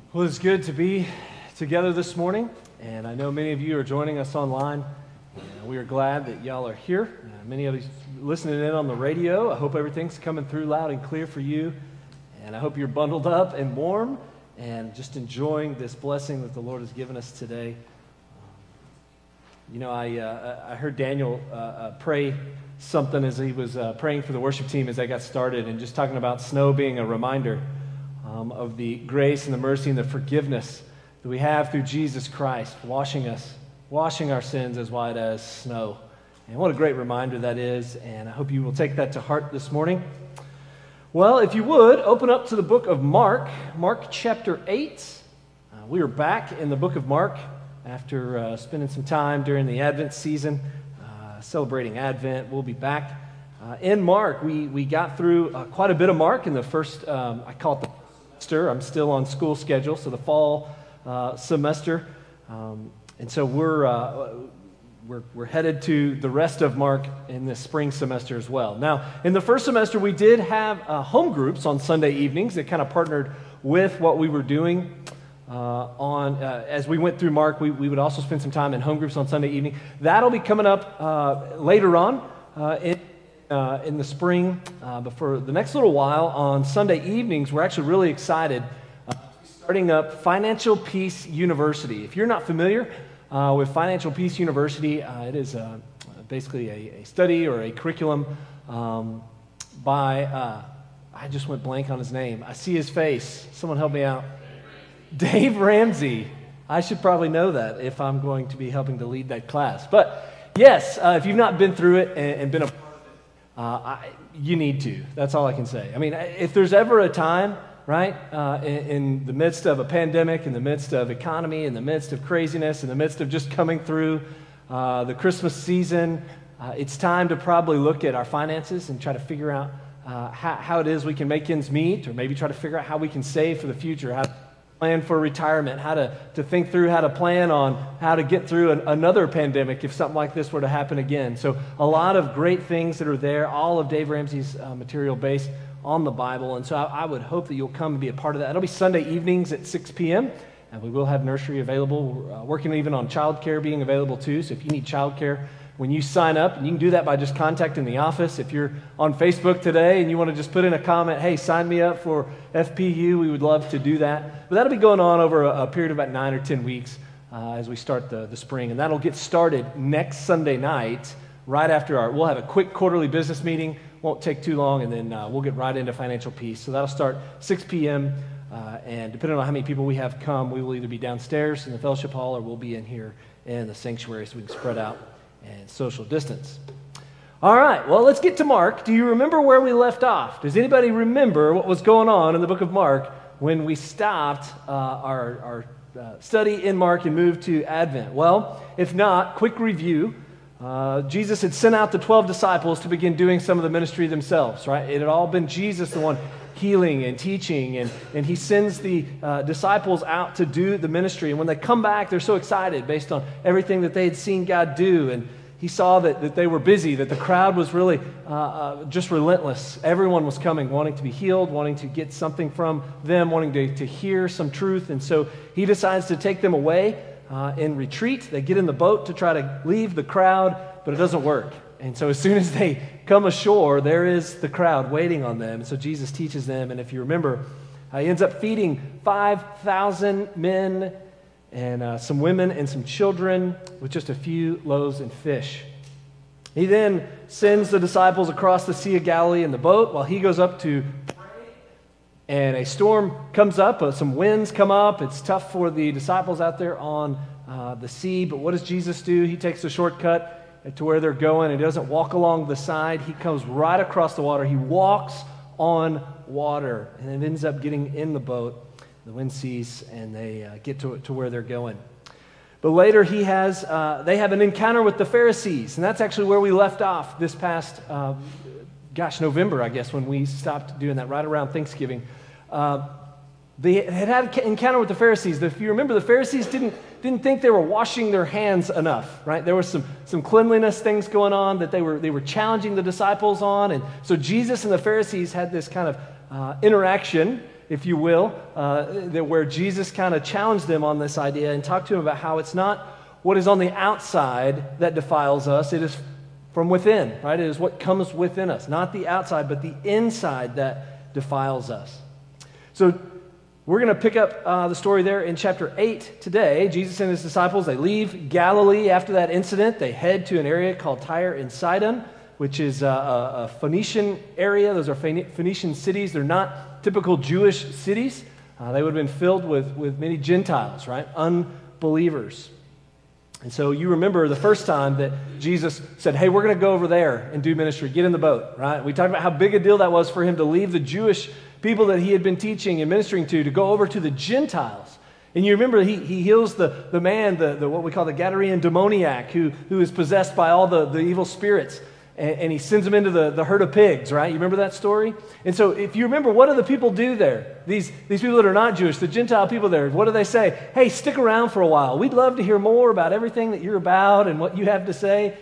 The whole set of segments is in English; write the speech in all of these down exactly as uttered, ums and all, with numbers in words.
Well, it's good to be together this morning, and I know many of you are joining us online. And we are glad that y'all are here. Uh, many of you listening in on the radio. I hope everything's coming through loud and clear for you, and I hope you're bundled up and warm and just enjoying this blessing that the Lord has given us today. You know, I uh, I heard Daniel uh, uh, pray something as he was uh, praying for the worship team as they got started, and just talking about snow being a reminder Um, of the grace and the mercy and the forgiveness that we have through Jesus Christ, washing us, washing our sins as white as snow. And what a great reminder that is, and I hope you will take that to heart this morning. Well, if you would, open up to the book of Mark, Mark chapter eight. Uh, we are back in the book of Mark after uh, spending some time during the Advent season, uh, celebrating Advent. We'll be back uh, in Mark. We, we got through uh, quite a bit of Mark in the first, um, I call it the I'm still on school schedule, so the fall uh, semester, um, and so we're, uh, we're we're headed to the rest of Mark in the spring semester as well. Now, in the first semester, we did have uh, home groups on Sunday evenings that kind of partnered with what we were doing uh, on uh, as we went through Mark. We we would also spend some time in home groups on Sunday evening. That'll be coming up uh, later on uh, in. Uh, in the spring, uh, but for the next little while on Sunday evenings, we're actually really excited uh, starting up Financial Peace University. If you're not familiar uh, with Financial Peace University, uh, it is uh, basically a, a study or a curriculum um, by, uh, I just went blank on his name. I see his face. Someone help me out. Dave Ramsey. I should probably know that if I'm going to be helping to lead that class. But yes, uh, if you've not been through it and, and been a Uh, I, you need to. That's all I can say. I mean, if there's ever a time, right, uh, in, in the midst of a pandemic, in the midst of economy, in the midst of craziness, in the midst of just coming through uh, the Christmas season, uh, it's time to probably look at our finances and try to figure out uh, how, how it is we can make ends meet, or maybe try to figure out how we can save for the future, how to plan for retirement, how to, to think through how to plan on how to get through an, another pandemic if something like this were to happen again. So a lot of great things that are there, all of Dave Ramsey's uh, material based on the Bible. And so I, I would hope that you'll come and be a part of that. It'll be Sunday evenings at six p.m., and we will have nursery available. We're uh, working even on childcare being available too. So if you need childcare, when you sign up, and you can do that by just contacting the office. If you're on Facebook today and you want to just put in a comment, hey, sign me up for F P U, we would love to do that. But that'll be going on over a, a period of about nine or ten weeks uh, as we start the, the spring. And that'll get started next Sunday night, right after our, we'll have a quick quarterly business meeting, won't take too long, and then uh, we'll get right into Financial Peace. So that'll start six p.m., uh, and depending on how many people we have come, we will either be downstairs in the fellowship hall or we'll be in here in the sanctuary so we can spread out and social distance. All right, well, let's get to Mark. Do you remember where we left off? Does anybody remember what was going on in the book of Mark when we stopped uh, our, our uh, study in Mark and moved to Advent? Well, if not, quick review. Uh, Jesus had sent out the twelve disciples to begin doing some of the ministry themselves, right? It had all been Jesus, the one healing and teaching, and, and he sends the uh, disciples out to do the ministry. And when they come back, they're so excited based on everything that they had seen God do. And he saw that, that they were busy, that the crowd was really uh, uh, just relentless. Everyone was coming, wanting to be healed, wanting to get something from them, wanting to, to hear some truth. And so he decides to take them away uh, in retreat. They get in the boat to try to leave the crowd, but it doesn't work. And so as soon as they come ashore, there is the crowd waiting on them. And so Jesus teaches them. And if you remember, uh, he ends up feeding five thousand men and uh, some women and some children with just a few loaves and fish. He then sends the disciples across the Sea of Galilee in the boat while he goes up to pray. And a storm comes up, uh, some winds come up. It's tough for the disciples out there on uh, the sea. But what does Jesus do? He takes a shortcut to where they're going. He doesn't walk along the side. He comes right across the water. He walks on water, and it ends up getting in the boat. The wind ceases, and they uh, get to, to where they're going. But later, he has uh, they have an encounter with the Pharisees, and that's actually where we left off this past, uh, gosh, November, I guess, when we stopped doing that, right around Thanksgiving. Uh, they had had an encounter with the Pharisees. If you remember, the Pharisees didn't didn't think they were washing their hands enough, right? There was some some cleanliness things going on that they were they were challenging the disciples on, and so Jesus and the Pharisees had this kind of uh, interaction. if you will, uh, that where Jesus kind of challenged them on this idea and talked to them about how it's not what is on the outside that defiles us, it is from within, right? It is what comes within us, not the outside, but the inside that defiles us. So we're going to pick up uh, the story there in chapter eight today. Jesus and his disciples, they leave Galilee after that incident. They head to an area called Tyre and Sidon, which is a, a Phoenician area. Those are Phoenician cities. They're not typical Jewish cities. Uh, they would have been filled with, with many Gentiles, right? Unbelievers. And so you remember the first time that Jesus said, hey, we're going to go over there and do ministry. Get in the boat, right? We talked about how big a deal that was for him to leave the Jewish people that he had been teaching and ministering to, to go over to the Gentiles. And you remember he, he heals the, the man, the, the what we call the Gadarene demoniac, who, who is possessed by all the, the evil spirits. And he sends them into the, the herd of pigs, right? You remember that story? And so if you remember, what do the people do there? These, these people that are not Jewish, the Gentile people there, what do they say? Hey, stick around for a while. We'd love to hear more about everything that you're about and what you have to say.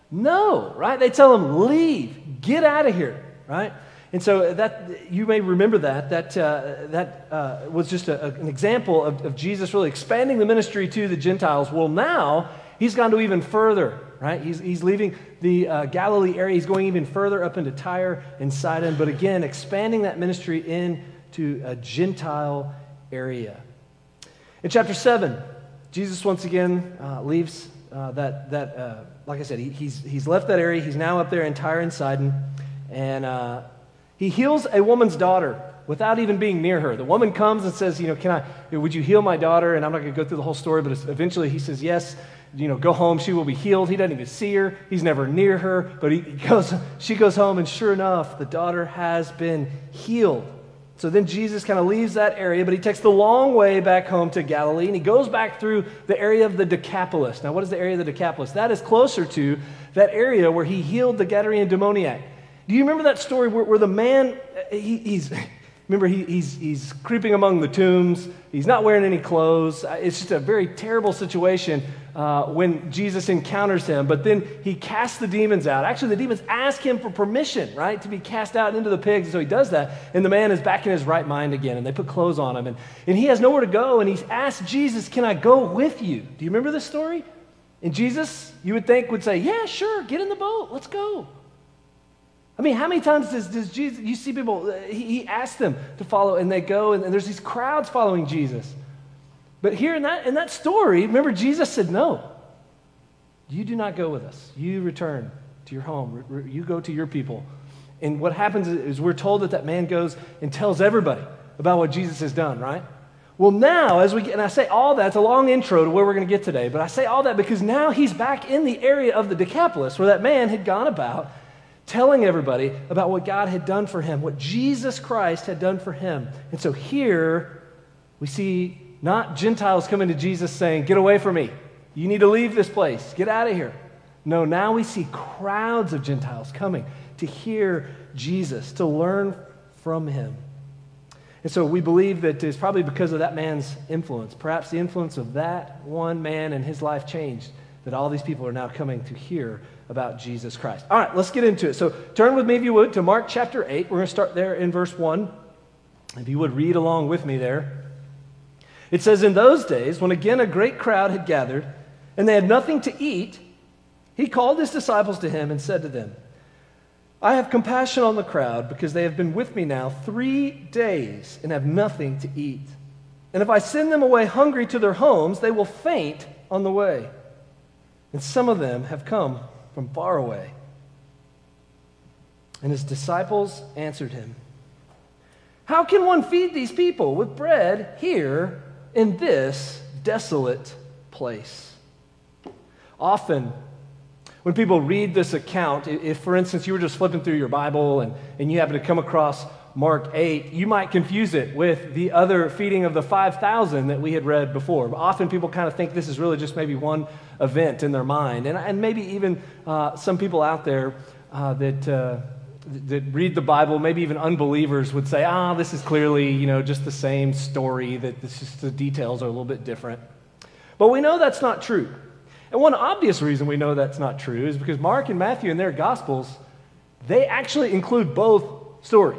No, right? They tell them, leave, get out of here, right? And so that you may remember that. That, uh, that uh, was just a, a, an example of, of Jesus really expanding the ministry to the Gentiles. Well, now he's gone to even further, right? He's, he's leaving the uh, Galilee area. He's going even further up into Tyre and Sidon, but again, expanding that ministry into a Gentile area. In chapter seven, Jesus once again uh, leaves uh, that, that uh, like I said, he, he's, he's left that area. He's now up there in Tyre and Sidon, and uh, he heals a woman's daughter without even being near her. The woman comes and says, you know, can I, would you heal my daughter? And I'm not going to go through the whole story, but eventually he says, yes. You know, go home, she will be healed. He doesn't even see her. He's never near her, but he goes, she goes home, and sure enough, the daughter has been healed. So then Jesus kind of leaves that area, but he takes the long way back home to Galilee, and he goes back through the area of the Decapolis. Now, what is the area of the Decapolis? That is closer to that area where he healed the Gadarene demoniac. Do you remember that story where, where the man, he, he's... Remember, he, he's, he's creeping among the tombs. He's not wearing any clothes. It's just a very terrible situation uh, when Jesus encounters him. But then he casts the demons out. Actually, the demons ask him for permission, right, to be cast out into the pigs. And so he does that. And the man is back in his right mind again. And they put clothes on him. And, and he has nowhere to go. And he's asked Jesus, can I go with you? Do you remember this story? And Jesus, you would think, would say, yeah, sure, get in the boat. Let's go. I mean, how many times does, does Jesus, you see people, he, he asks them to follow, and they go, and, and there's these crowds following Jesus. But here in that, in that story, remember, Jesus said, no, you do not go with us. You return to your home. Re- re- you go to your people. And what happens is, is we're told that that man goes and tells everybody about what Jesus has done, right? Well, now, as we get, and I say all that, it's a long intro to where we're going to get today, but I say all that because now he's back in the area of the Decapolis where that man had gone about telling everybody about what God had done for him, what Jesus Christ had done for him. And so here we see not Gentiles coming to Jesus saying, get away from me. You need to leave this place. Get out of here. No, now we see crowds of Gentiles coming to hear Jesus, to learn from him. And so we believe that it's probably because of that man's influence, perhaps the influence of that one man and his life changed, that all these people are now coming to hear about Jesus Christ. All right, let's get into it. So turn with me, if you would, to Mark chapter eight. We're going to start there in verse one. If you would read along with me there. It says, in those days, when again a great crowd had gathered, and they had nothing to eat, he called his disciples to him and said to them, I have compassion on the crowd, because they have been with me now three days and have nothing to eat. And if I send them away hungry to their homes, they will faint on the way. And some of them have come from far away. And his disciples answered him, how can one feed these people with bread here in this desolate place? Often, when people read this account, if, for instance, you were just flipping through your Bible and, and you happen to come across Mark eight, you might confuse it with the other feeding of the five thousand that we had read before. Often people kind of think this is really just maybe one event in their mind. And, and maybe even uh, some people out there uh, that, uh, that read the Bible, maybe even unbelievers, would say, ah, this is clearly, you know, just the same story, that this just the details are a little bit different. But we know that's not true. And one obvious reason we know that's not true is because Mark and Matthew in their Gospels, they actually include both stories.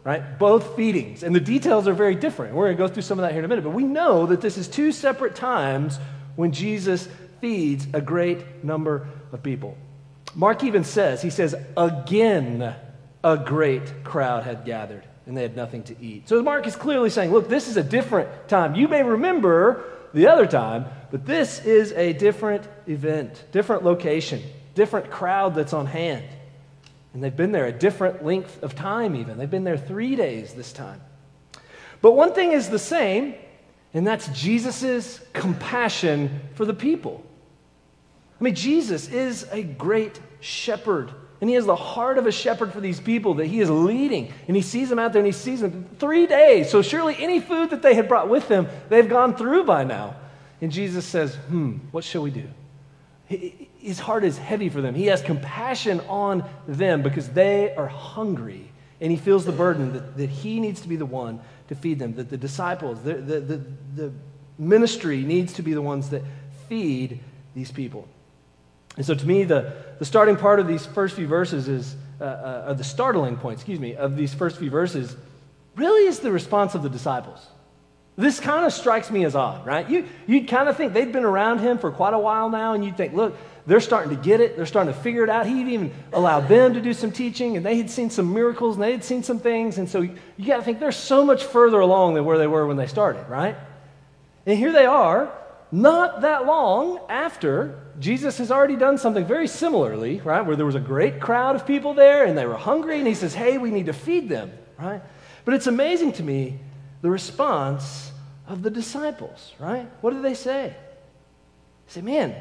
right? Both feedings. And the details are very different. We're going to go through some of that here in a minute. But we know that this is two separate times when Jesus feeds a great number of people. Mark even says, he says, again, a great crowd had gathered, and they had nothing to eat. So Mark is clearly saying, look, this is a different time. You may remember the other time, but this is a different event, different location, different crowd that's on hand. And they've been there a different length of time even. They've been there three days this time. But one thing is the same, and that's Jesus' compassion for the people. I mean, Jesus is a great shepherd, and he has the heart of a shepherd for these people that he is leading. And he sees them out there, and he sees them three days. So surely any food that they had brought with them, they've gone through by now. And Jesus says, hmm, what shall we do? His heart is heavy for them. He has compassion on them because they are hungry. And he feels the burden that, that he needs to be the one to feed them, that the disciples, the, the, the, the ministry needs to be the ones that feed these people. And so to me, the, the starting part of these first few verses is, uh, uh, or the startling point, excuse me, of these first few verses really is the response of the disciples. This kind of strikes me as odd, right? You, you'd kind of think they'd been around him for quite a while now, and you'd think, look, they're starting to get it. They're starting to figure it out. He'd even allowed them to do some teaching, and they had seen some miracles, and they had seen some things. And so you, you got to think they're so much further along than where they were when they started, right? And here they are, not that long after Jesus has already done something very similarly, right? Where there was a great crowd of people there, and they were hungry, and he says, hey, we need to feed them, right? But it's amazing to me the response of the disciples, right? What do they say? They say, man,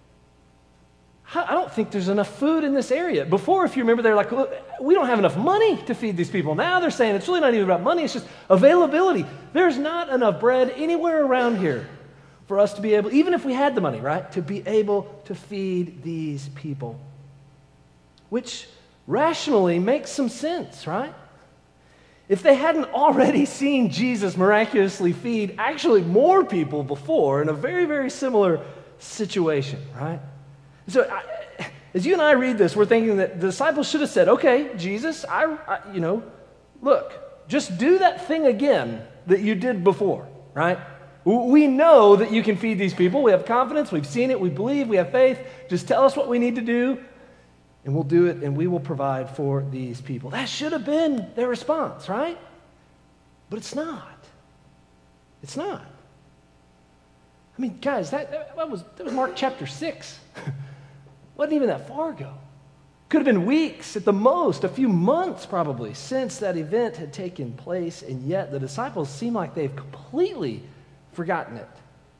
I don't think there's enough food in this area. Before, if you remember, they're like, look, we don't have enough money to feed these people. Now they're saying it's really not even about money, it's just availability. There's not enough bread anywhere around here for us to be able, even if we had the money, right, to be able to feed these people. Which rationally makes some sense, right? If they hadn't already seen Jesus miraculously feed actually more people before in a very, very similar situation, right? So I, as you and I read this, we're thinking that the disciples should have said, okay, Jesus, I, I, you know, look, just do that thing again that you did before, right? We know that you can feed these people. We have confidence. We've seen it. We believe. We have faith. Just tell us what we need to do, and we'll do it, and we will provide for these people. That should have been their response, right? But it's not. It's not. I mean, guys, that, that, that was, that was Mark chapter six. Wasn't even that far ago. Could have been weeks at the most, a few months probably, since that event had taken place, and yet the disciples seem like they've completely forgotten it.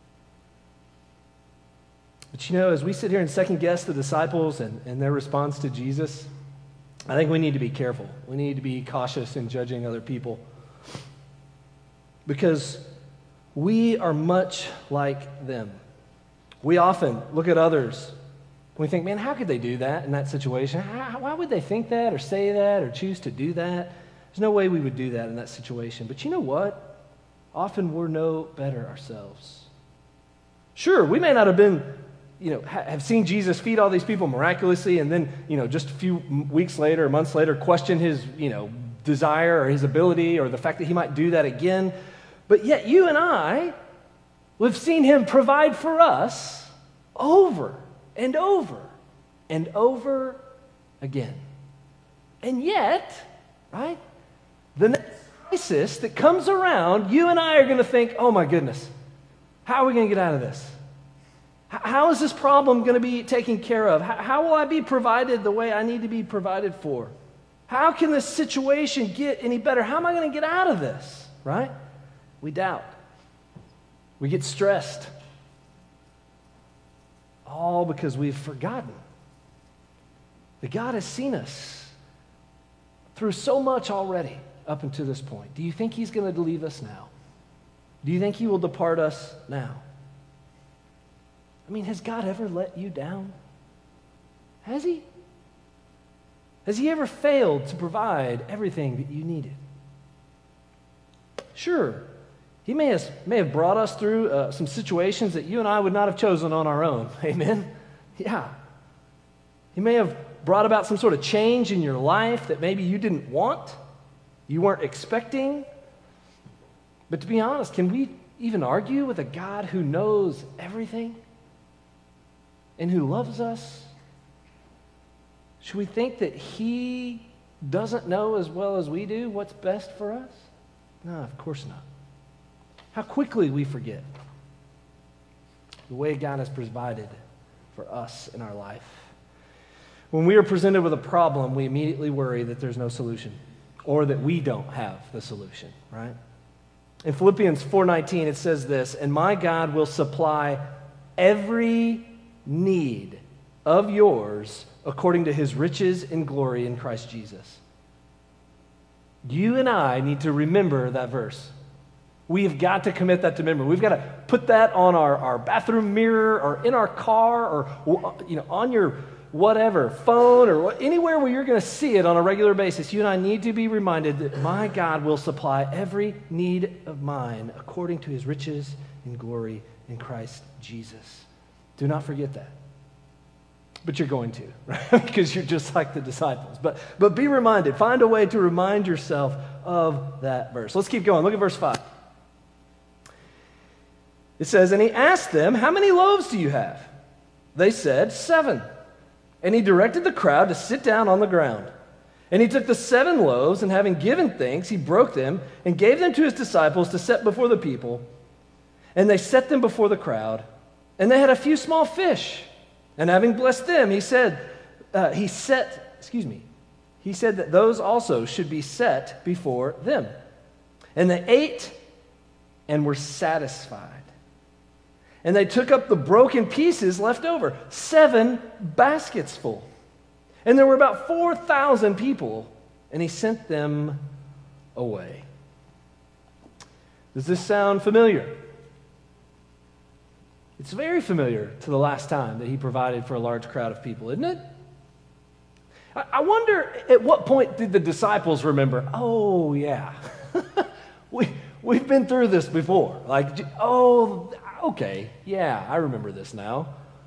But you know, as we sit here and second guess the disciples and, and their response to Jesus, I think we need to be careful. We need to be cautious in judging other people. Because we are much like them. We often look at others and we think, man, how could they do that in that situation? How, why would they think that or say that or choose to do that? There's no way we would do that in that situation. But you know what? Often we're no better ourselves. Sure, we may not have been, you know, ha- have seen Jesus feed all these people miraculously and then, you know, just a few weeks later or months later question his, you know, desire or his ability or the fact that he might do that again. But yet you and I, we've seen him provide for us over and over and over again. And yet, right, the next crisis that comes around, you and I are going to think, oh my goodness, how are we going to get out of this? How is this problem going to be taken care of? How will I be provided the way I need to be provided for? How can this situation get any better? How am I going to get out of this, right? We doubt. We get stressed. All because we've forgotten that God has seen us through so much already up until this point. Do you think he's going to leave us now? Do you think he will depart us now? I mean, has God ever let you down? Has he? Has he ever failed to provide everything that you needed? Sure, he may have, may have brought us through uh, some situations that you and I would not have chosen on our own. Amen? Yeah. He may have brought about some sort of change in your life that maybe you didn't want. you weren't expecting. But to be honest, can we even argue with a God who knows everything and who loves us? Should we think that he doesn't know as well as we do what's best for us? No, of course not. How quickly we forget the way God has provided for us in our life. When we are presented with a problem, we immediately worry that there's no solution or that we don't have the solution, right? In Philippians four nineteen, it says this, "And my God will supply every need of yours according to his riches in glory in Christ Jesus." You and I need to remember that verse. We have got to commit that to memory. We've got to put that on our, our bathroom mirror or in our car or you know on your whatever, phone or anywhere where you're going to see it on a regular basis. You and I need to be reminded that my God will supply every need of mine according to his riches in glory in Christ Jesus. Do not forget that. But you're going to, right? Because you're just like the disciples. But, but be reminded. Find a way to remind yourself of that verse. Let's keep going. Look at verse five. It says, "And he asked them, 'How many loaves do you have?' They said, 'Seven.' And he directed the crowd to sit down on the ground. And he took the seven loaves, and having given thanks, he broke them and gave them to his disciples to set before the people. And they set them before the crowd. And they had a few small fish. And having blessed them, he said, uh, he set, excuse me, he said that those also should be set before them. And they ate and were satisfied. And they took up the broken pieces left over, seven baskets full. And there were about four thousand people, and he sent them away." Does this sound familiar? It's very familiar to the last time that he provided for a large crowd of people, isn't it? I wonder at what point did the disciples remember, oh, yeah, we, we've been through this before. Like, oh, okay, yeah, I remember this now.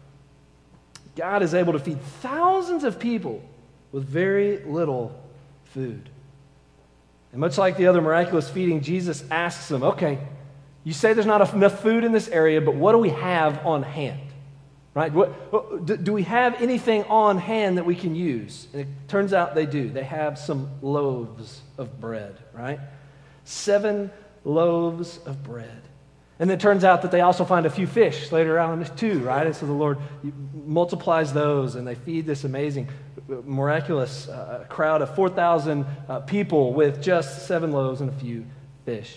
God is able to feed thousands of people with very little food. And much like the other miraculous feeding, Jesus asks them, okay, you say there's not enough food in this area, but what do we have on hand? Right? What, do we have anything on hand that we can use? And it turns out they do. They have some loaves of bread, right? Seven loaves of bread. And it turns out that they also find a few fish later on too, right? And so the Lord multiplies those, and they feed this amazing, miraculous uh, crowd of four thousand uh, people with just seven loaves and a few fish.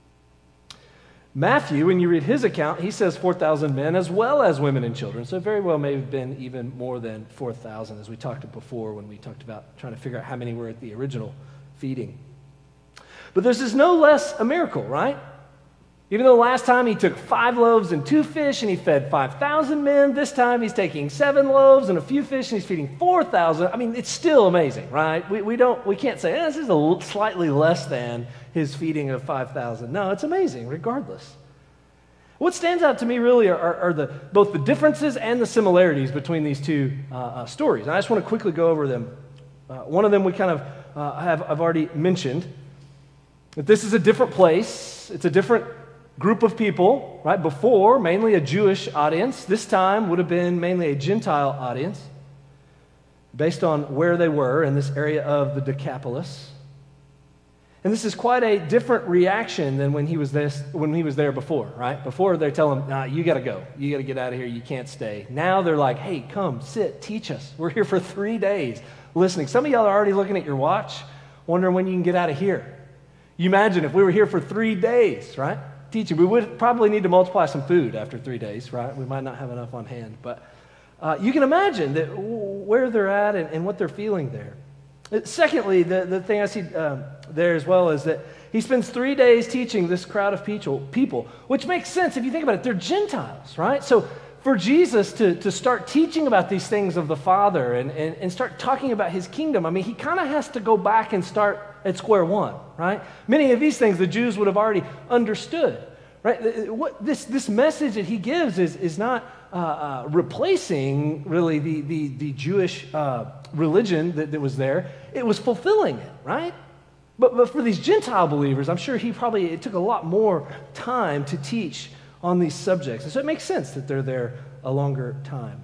Matthew, when you read his account, he says four thousand men as well as women and children. So it very well may have been even more than four thousand, as we talked about before when we talked about trying to figure out how many were at the original feeding. But this is no less a miracle, right? Even though last time he took five loaves and two fish and he fed five thousand men, this time he's taking seven loaves and a few fish and he's feeding four thousand. I mean, it's still amazing, right? We, we, don't, we can't say, eh, this is a slightly less than his feeding of five thousand. No, it's amazing regardless. What stands out to me really are, are, are the, both the differences and the similarities between these two uh, uh, stories. And I just want to quickly go over them. Uh, one of them we kind of uh, have I've already mentioned, that this is a different place. It's a different group of people, right? Before, mainly a Jewish audience. This time would have been mainly a Gentile audience based on where they were in this area of the Decapolis. And this is quite a different reaction than when he was this, when he was there before, right? Before they tell him, nah, you got to go. You got to get out of here. You can't stay. Now they're like, hey, come, sit, teach us. We're here for three days listening. Some of y'all are already looking at your watch, wondering when you can get out of here. You imagine if we were here for three days, right? Teaching. We would probably need to multiply some food after three days, right? We might not have enough on hand. But uh, you can imagine that where they're at and, and what they're feeling there. Secondly, the, the thing I see um, there as well is that he spends three days teaching this crowd of people, people, which makes sense if you think about it. They're Gentiles, right? So for Jesus to, to start teaching about these things of the Father and, and, and start talking about his kingdom, I mean, he kind of has to go back and start at square one, right? Many of these things the Jews would have already understood, right? What this, this message that he gives is, is not uh, uh, replacing really the, the, the Jewish uh, religion that, that was there. It was fulfilling it, right? But, but for these Gentile believers, I'm sure he probably, it took a lot more time to teach on these subjects. And so it makes sense that they're there a longer time.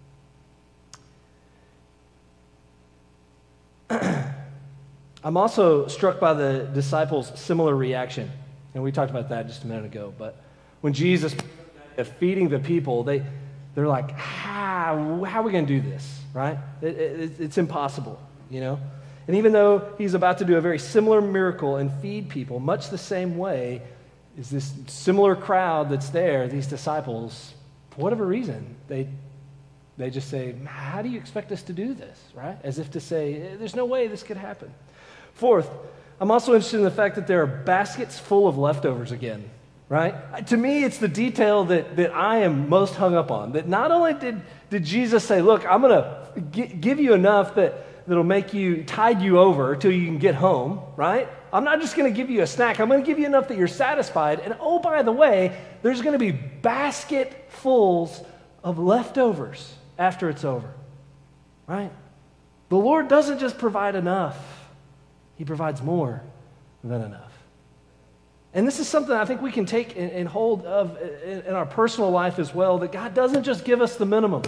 I'm also struck by the disciples' similar reaction. And we talked about that just a minute ago. But when Jesus is feeding the people, they, they're like, how, how are we going to do this, right? It, it, it's impossible, you know? And even though he's about to do a very similar miracle and feed people, much the same way is this similar crowd that's there, these disciples, for whatever reason, they they just say, how do you expect us to do this, right? As if to say, there's no way this could happen. Fourth, I'm also interested in the fact that there are baskets full of leftovers again, right? To me, it's the detail that, that I am most hung up on, that not only did, did Jesus say, look, I'm going to g- give you enough that that'll make you, tide you over till you can get home, right? I'm not just going to give you a snack. I'm going to give you enough that you're satisfied. And oh, by the way, there's going to be basketfuls of leftovers after it's over, right? The Lord doesn't just provide enough. He provides more than enough. And this is something I think we can take and, and hold of in, in our personal life as well, that God doesn't just give us the minimum.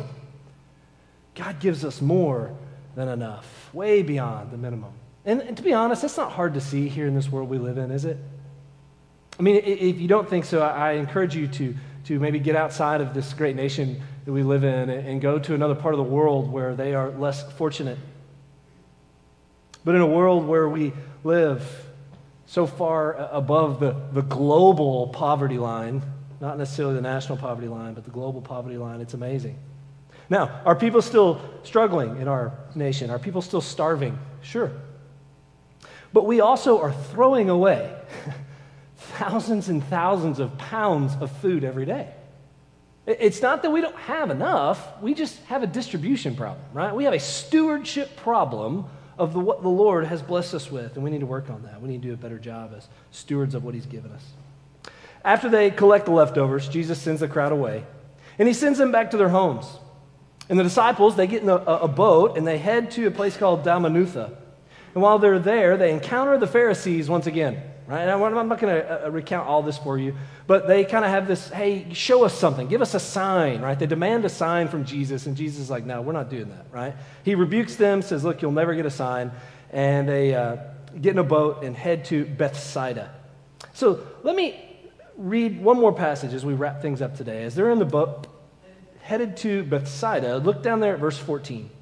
God gives us more than enough, way beyond the minimum. And, and to be honest, that's not hard to see here in this world we live in, is it? I mean, if you don't think so, I, I encourage you to, to maybe get outside of this great nation that we live in and, and go to another part of the world where they are less fortunate. But in a world where we live so far above the, the global poverty line, not necessarily the national poverty line, but the global poverty line, it's amazing. Now, are people still struggling in our nation? Are people still starving? Sure. But we also are throwing away thousands and thousands of pounds of food every day. It's not that we don't have enough, we just have a distribution problem, right? We have a stewardship problem of the, what the Lord has blessed us with, and we need to work on that. We need to do a better job as stewards of what he's given us. After they collect the leftovers, Jesus sends the crowd away, and he sends them back to their homes. And the disciples, they get in a, a boat, and they head to a place called Dalmanutha. And while they're there, they encounter the Pharisees once again. Right? And I'm not going to uh, recount all this for you, but they kind of have this, hey, show us something. Give us a sign, right? They demand a sign from Jesus, and Jesus is like, no, we're not doing that, right? He rebukes them, says, look, you'll never get a sign. And they uh, get in a boat and head to Bethsaida. So let me read one more passage as we wrap things up today. As they're in the boat, headed to Bethsaida, look down there at verse fourteen.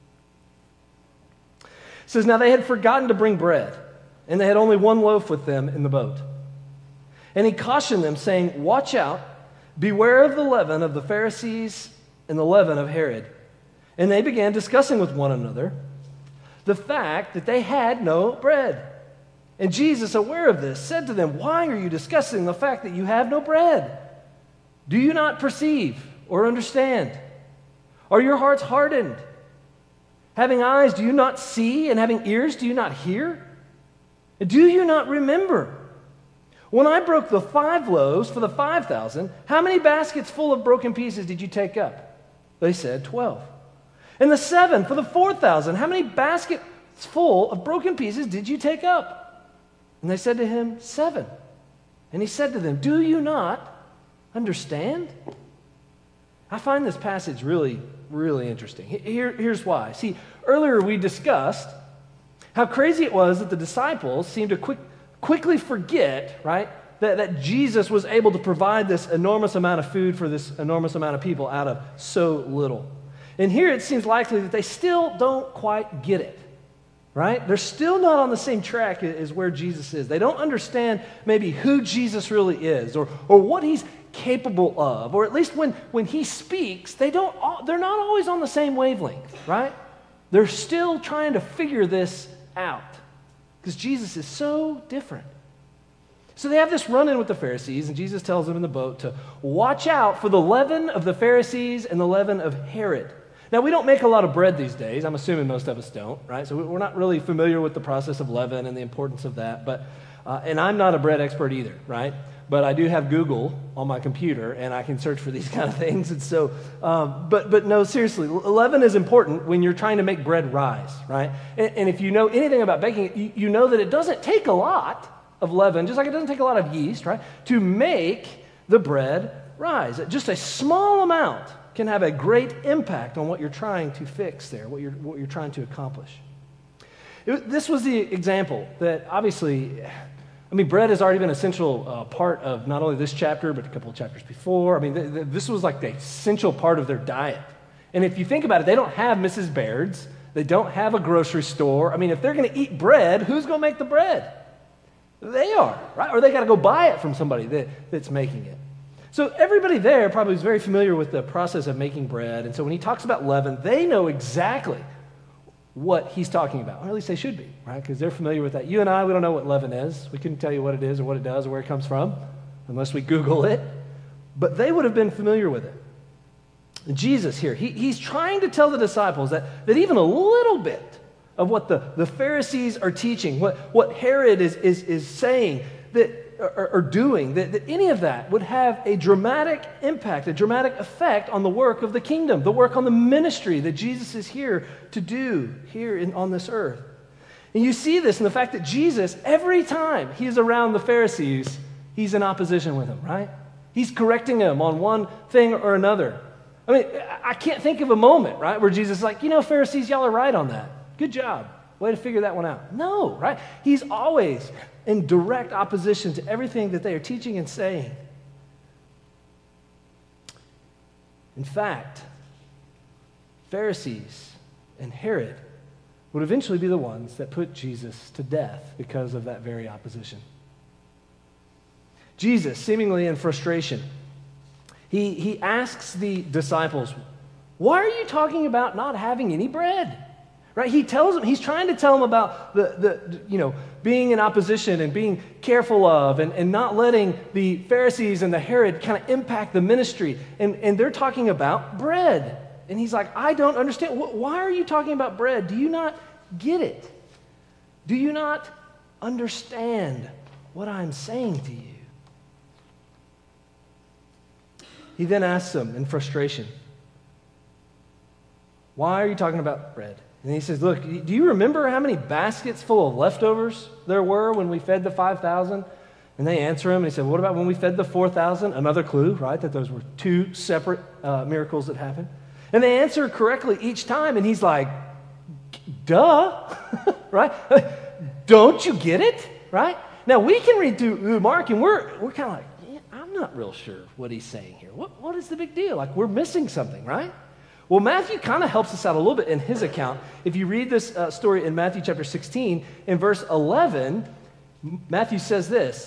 It says, now they had forgotten to bring bread, and they had only one loaf with them in the boat. And he cautioned them, saying, watch out, beware of the leaven of the Pharisees and the leaven of Herod. And they began discussing with one another the fact that they had no bread. And Jesus, aware of this, said to them, why are you discussing the fact that you have no bread? Do you not perceive or understand? Are your hearts hardened? Having eyes, do you not see? And having ears, do you not hear? Do you not remember? When I broke the five loaves for the five thousand, how many baskets full of broken pieces did you take up? They said, twelve. And the seven for the four thousand, how many baskets full of broken pieces did you take up? And they said to him, seven. And he said to them, do you not understand? I find this passage really, really interesting. Here, here's why. See, earlier we discussed how crazy it was that the disciples seemed to quick, quickly forget, right, that, that Jesus was able to provide this enormous amount of food for this enormous amount of people out of so little. And here it seems likely that they still don't quite get it, right? They're still not on the same track as where Jesus is. They don't understand maybe who Jesus really is or, or what he's capable of, or at least when, when he speaks, they don't, they're not always on the same wavelength, right? They're still trying to figure this out because Jesus is so different. So they have this run-in with the Pharisees, and Jesus tells them in the boat to watch out for the leaven of the Pharisees and the leaven of Herod. Now, we don't make a lot of bread these days. I'm assuming most of us don't, right? So we're not really familiar with the process of leaven and the importance of that. But uh, and I'm not a bread expert either, right? but I do have Google on my computer, and I can search for these kind of things. And so, um, but but no, seriously, leaven is important when you're trying to make bread rise, right? And, and if you know anything about baking, you, you know that it doesn't take a lot of leaven, just like it doesn't take a lot of yeast, right, to make the bread rise. Just a small amount can have a great impact on what you're trying to fix there, what you're what you're trying to accomplish. It, this was the example that obviously, I mean, bread has already been an essential uh, part of not only this chapter, but a couple of chapters before. I mean, th- th- this was like the essential part of their diet. And if you think about it, they don't have Missus Baird's. They don't have a grocery store. I mean, if they're going to eat bread, who's going to make the bread? They are, right? Or they got to go buy it from somebody that, that's making it. So everybody there probably is very familiar with the process of making bread. And so when he talks about leaven, they know exactly what he's talking about, or at least they should be, right? Because they're familiar with that. You and I, we don't know what leaven is. We couldn't tell you what it is or what it does or where it comes from unless we Google it. But they would have been familiar with it. Jesus here, he, he's trying to tell the disciples that, that even a little bit of what the, the Pharisees are teaching, what, what Herod is, is, is saying, that Are, are doing, that, that any of that would have a dramatic impact, a dramatic effect on the work of the kingdom, the work on the ministry that Jesus is here to do here in, on this earth. And you see this in the fact that Jesus, every time he's around the Pharisees, he's in opposition with them, right? He's correcting them on one thing or another. I mean, I can't think of a moment, right, where Jesus is like, you know, Pharisees, y'all are right on that. Good job. Way to figure that one out. No, right? He's always in direct opposition to everything that they are teaching and saying. In fact, Pharisees and Herod would eventually be the ones that put Jesus to death because of that very opposition. Jesus, seemingly in frustration, he, he asks the disciples, why are you talking about not having any bread? Right? He tells them, he's trying to tell them about the, the you know, being in opposition and being careful of and, and not letting the Pharisees and the Herod kind of impact the ministry. And, and they're talking about bread. And he's like, I don't understand. Why are you talking about bread? Do you not get it? Do you not understand what I'm saying to you? He then asks them in frustration, why are you talking about bread? And he says, look, do you remember how many baskets full of leftovers there were when we fed the five thousand? And they answer him, and he said, what about when we fed the four thousand? Another clue, right, that those were two separate uh, miracles that happened. And they answer correctly each time, and he's like, duh, right? Don't you get it, right? Now, we can read through Mark, and we're, we're kind of like, yeah, I'm not real sure what he's saying here. What, what is the big deal? Like, we're missing something, right? Well, Matthew kind of helps us out a little bit in his account. If you read this uh, story in Matthew chapter sixteen, in verse eleven, Matthew says this,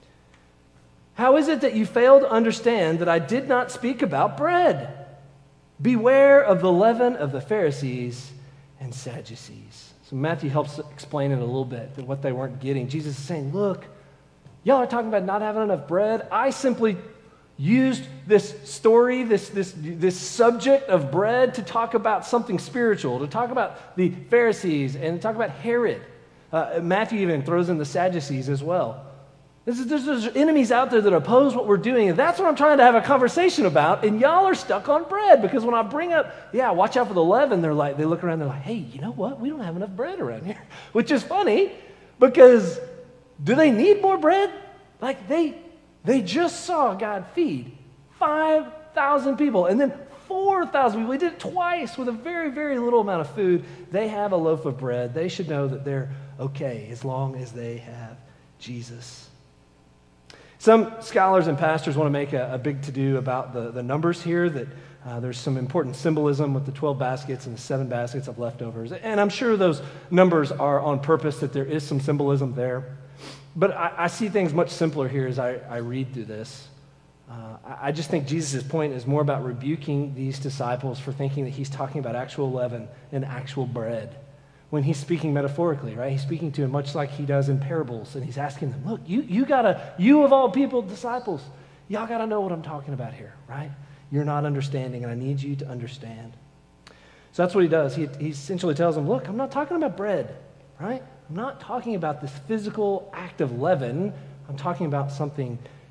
how is it that you fail to understand that I did not speak about bread? Beware of the leaven of the Pharisees and Sadducees. So Matthew helps explain it a little bit, that what they weren't getting. Jesus is saying, look, y'all are talking about not having enough bread. I simply used this story, this, this, this subject of bread to talk about something spiritual, to talk about the Pharisees and to talk about Herod. Uh, Matthew even throws in the Sadducees as well. This is, there's, there's enemies out there that oppose what we're doing, and that's what I'm trying to have a conversation about, and y'all are stuck on bread, because when I bring up, yeah, watch out for the leaven, they're like, they look around, they're like, hey, you know what? We don't have enough bread around here, which is funny, because do they need more bread? Like, they... They just saw God feed five thousand people and then four thousand people. He did it twice with a very, very little amount of food. They have a loaf of bread. They should know that they're okay as long as they have Jesus. Some scholars and pastors want to make a, a big to-do about the, the numbers here, that uh, there's some important symbolism with the twelve baskets and the seven baskets of leftovers. And I'm sure those numbers are on purpose, that there is some symbolism there. But I, I see things much simpler here as I, I read through this. Uh, I, I just think Jesus' point is more about rebuking these disciples for thinking that he's talking about actual leaven and actual bread, when he's speaking metaphorically, right? He's speaking to them much like he does in parables, and he's asking them, look, you, you gotta, you of all people, disciples, y'all gotta know what I'm talking about here, right? You're not understanding, and I need you to understand. So that's what he does. He, he essentially tells them, look, I'm not talking about bread, right? I'm not talking about this physical act of leaven. I'm talking about something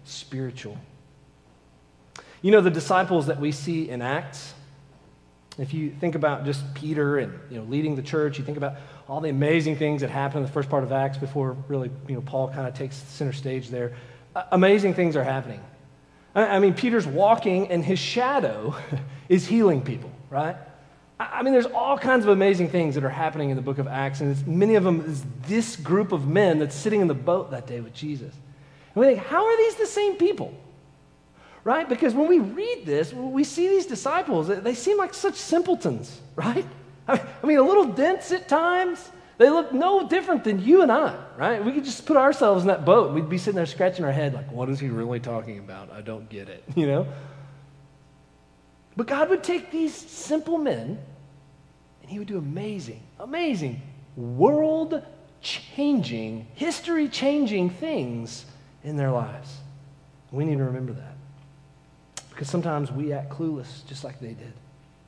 spiritual. You know, the disciples that we see in Acts, if you think about just Peter and, you know, leading the church, you think about all the amazing things that happened in the first part of Acts before really, you know, Paul kind of takes center stage there. Uh, amazing things are happening. I, I mean, Peter's walking and his shadow is healing people, right? I, I mean, there's all kinds of amazing things that are happening in the book of Acts, and it's, many of them is this group of men that's sitting in the boat that day with Jesus. And we think, how are these the same people? Right? Because when we read this, we see these disciples, they seem like such simpletons, right? I mean, a little dense at times. They look no different than you and I, right? We could just put ourselves in that boat. We'd be sitting there scratching our head like, what is he really talking about? I don't get it, you know? But God would take these simple men and he would do amazing, amazing, world-changing, history-changing things in their lives. We need to remember that. Because sometimes we act clueless just like they did.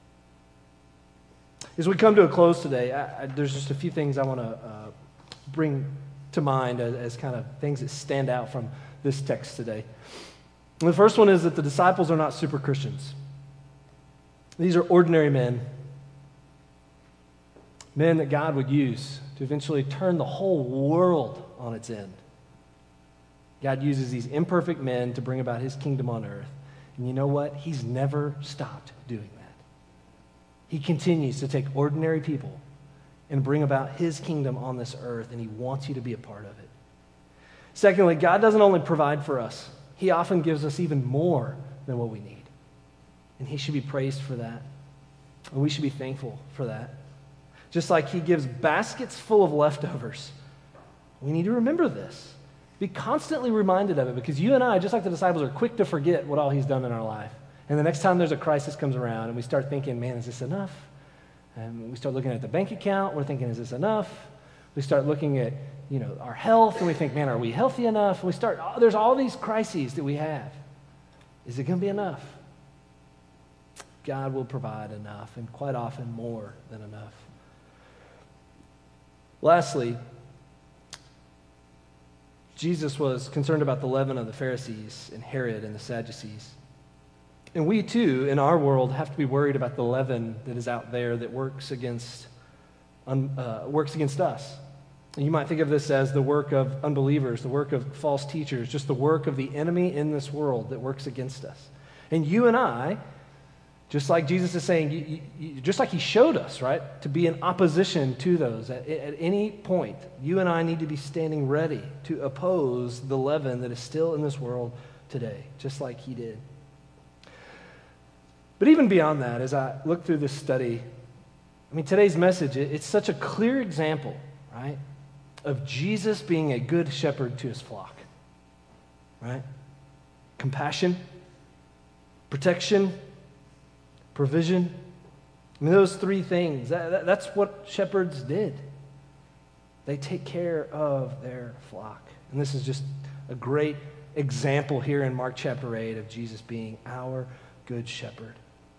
As we come to a close today, I, I, there's just a few things I want to uh, bring to mind as, as kind of things that stand out from this text today. And the first one is that the disciples are not super Christians. These are ordinary men. Men that God would use to eventually turn the whole world on its end. God uses these imperfect men to bring about his kingdom on earth. And you know what? He's never stopped doing that. He continues to take ordinary people and bring about his kingdom on this earth, and he wants you to be a part of it. Secondly, God doesn't only provide for us, he often gives us even more than what we need. And he should be praised for that. And we should be thankful for that. Just like he gives baskets full of leftovers. We need to remember this. Be constantly reminded of it, because you and I, just like the disciples, are quick to forget what all he's done in our life. And the next time there's a crisis comes around and we start thinking, man, is this enough? And we start looking at the bank account, we're thinking, is this enough? We start looking at, you know, our health, and we think, man, are we healthy enough? And we start, oh, there's all these crises that we have. Is it going to be enough? God will provide enough, and quite often more than enough. Lastly, Jesus was concerned about the leaven of the Pharisees and Herod and the Sadducees. And we too, in our world, have to be worried about the leaven that is out there that works against, uh, works against us. And you might think of this as the work of unbelievers, the work of false teachers, just the work of the enemy in this world that works against us. And you and I, just like Jesus is saying, you, you, just like he showed us, right, to be in opposition to those. At, at any point, you and I need to be standing ready to oppose the leaven that is still in this world today, just like he did. But even beyond that, as I look through this study, I mean, today's message, it, it's such a clear example, right, of Jesus being a good shepherd to his flock, right? Compassion, protection, provision. I mean, those three things, that, that, that's what shepherds did. They take care of their flock. And this is just a great example here in Mark chapter eight of Jesus being our good shepherd.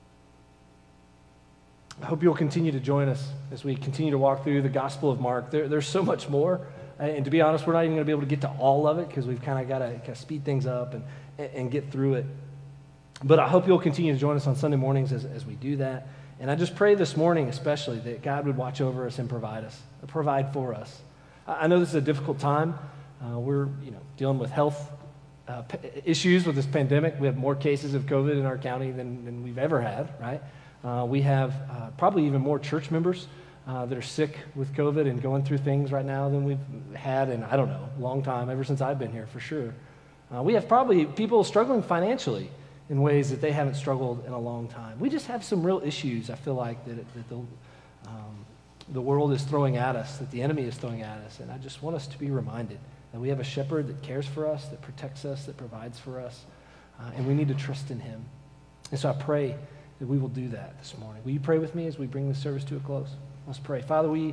I hope you'll continue to join us as we continue to walk through the Gospel of Mark. There, there's so much more. And to be honest, we're not even going to be able to get to all of it because we've kind of got to kind of speed things up and, and get through it. But I hope you'll continue to join us on Sunday mornings as, as we do that. And I just pray this morning especially that God would watch over us and provide us, provide for us. I know this is a difficult time. Uh, we're you know dealing with health uh, p- issues with this pandemic. We have more cases of COVID in our county than, than we've ever had, right? Uh, we have uh, probably even more church members uh, that are sick with COVID and going through things right now than we've had in, I don't know, a long time, ever since I've been here for sure. Uh, we have probably people struggling financially in ways that they haven't struggled in a long time. We just have some real issues, I feel like, that, that the, um, the world is throwing at us, that the enemy is throwing at us. And I just want us to be reminded that we have a shepherd that cares for us, that protects us, that provides for us, uh, and we need to trust in him. And so I pray that we will do that this morning. Will you pray with me as we bring this service to a close? Let's pray. Father, we,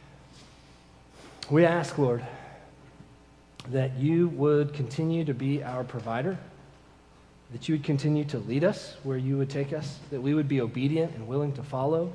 we ask, Lord, that you would continue to be our provider, that you would continue to lead us where you would take us, that we would be obedient and willing to follow,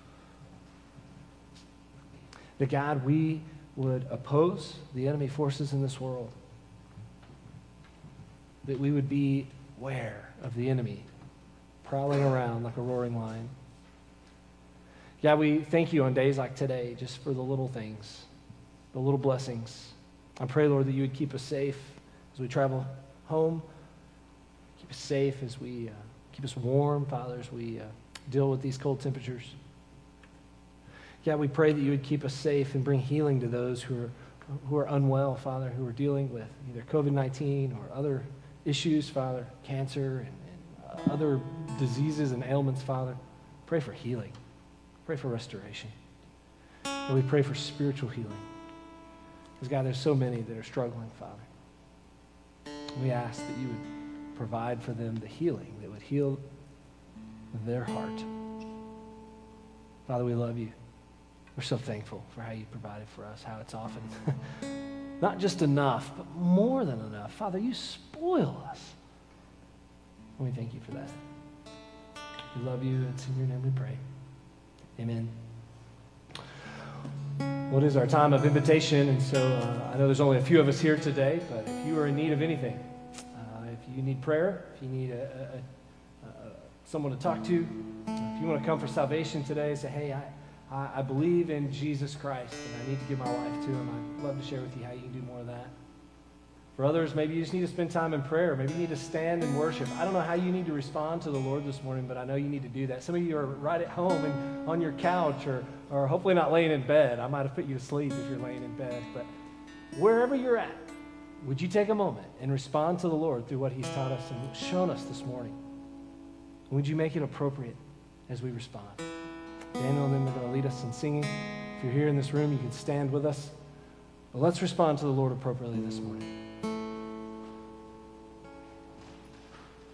that, God, we would oppose the enemy forces in this world. that we would be aware of the enemy prowling around like a roaring lion. God, we thank you on days like today just for the little things, the little blessings. I pray, Lord, that you would keep us safe as we travel home. Keep us safe as we uh, keep us warm, Father, as we uh, deal with these cold temperatures. God, we pray that you would keep us safe and bring healing to those who are who are unwell, Father, who are dealing with either covid nineteen or other issues, Father, cancer and, and uh, other diseases and ailments, Father. Pray for healing. Pray for restoration. And we pray for spiritual healing. Because, God, there's so many that are struggling, Father. We ask that you would provide for them the healing that would heal their heart. Father, we love you. We're so thankful for how you provided for us, how it's often not just enough, but more than enough. Father, you spoil us. And we thank you for that. We love you. It's in your name we pray. Amen. Well, it is our time of invitation, and so uh, I know there's only a few of us here today, but if you are in need of anything, uh, if you need prayer, if you need a, a, a, someone to talk to, if you want to come for salvation today, say, hey, I, I, I believe in Jesus Christ, and I need to give my life to him, I'd love to share with you how you can do more of that. For others, maybe you just need to spend time in prayer. Maybe you need to stand and worship. I don't know how you need to respond to the Lord this morning, but I know you need to do that. Some of you are right at home and on your couch or, or hopefully not laying in bed. I might have put you to sleep if you're laying in bed. But wherever you're at, would you take a moment and respond to the Lord through what he's taught us and shown us this morning? Would you make it appropriate as we respond? Daniel and them are going to lead us in singing. If you're here in this room, you can stand with us. But let's respond to the Lord appropriately this morning.